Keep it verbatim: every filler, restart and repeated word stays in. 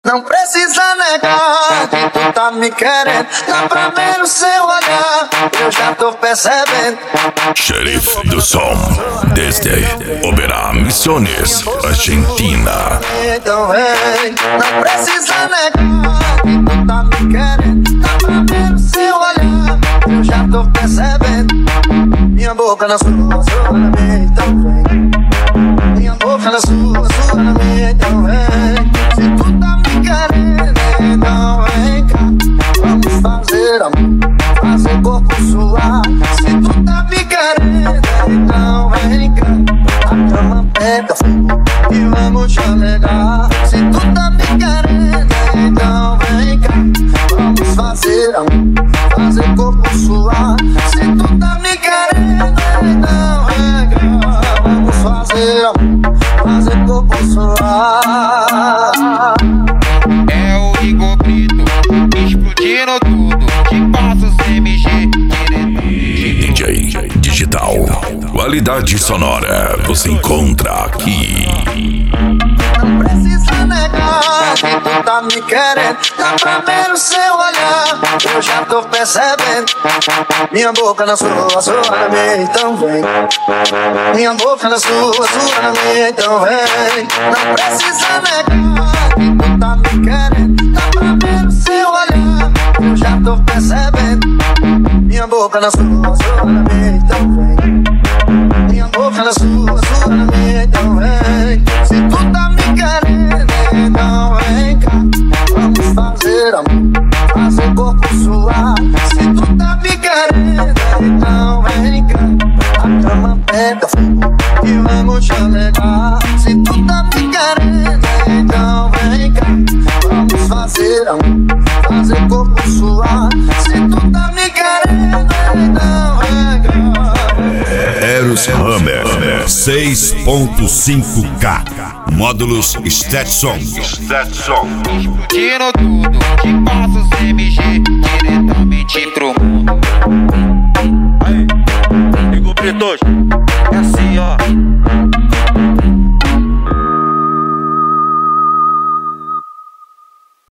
Não precisa negar que tu tá me querendo. Dá pra ver no seu olhar, eu já tô percebendo. Xerife do som, desde Oberá Misiones, Argentina. Então vem, não precisa negar que tu tá me querendo. Dá pra ver no seu olhar, eu já tô percebendo. Minha boca na sua, sua na minha, então vem. Minha boca na sua, sua na minha, então vem. Se tu tá me querendo, então vem cá. Vamos fazer amor, fazer corpo suar. Se tu tá me querendo, então vem cá. A cama pega fogo e vamos te alegar. Se tu tá me querendo, então vem cá. Vamos fazer amor, fazer corpo suar. Se tu tá me querendo, então vem cá. Vamos fazer amor, fazer corpo suar. É o Igor Brito, explodindo tudo. Que passa os M G D J Digital, qualidade sonora você encontra aqui. Não precisa negar que tu tá me querendo. Dá pra ver no seu olhar, eu já tô percebendo. Minha boca na sua, sua na minha, então vem. Minha boca na sua, sua na minha, então vem. Não precisa negar que tu tá me querendo. Dá pra ver no seu olhar, eu já tô percebendo. Minha boca na sua, sua na minha, então vem. Minha boca na sua, sua na minha, então vem. Se tu tá me querendo, então vem cá. Vamos fazer amor, fazer corpo suar. Se tu tá me querendo, então vem cá. A cama pega fogo e vamos te alegar. Se tu tá me querendo, então vem cá. Vamos fazer amor, fazer corpo suar. Se tu tá me querendo, então vem cá. Eros Hammer seis ponto cinco K módulos Stetson. explodindo tudo. Que passa os M G diretamente pro mundo. Igor Brito, é assim ó.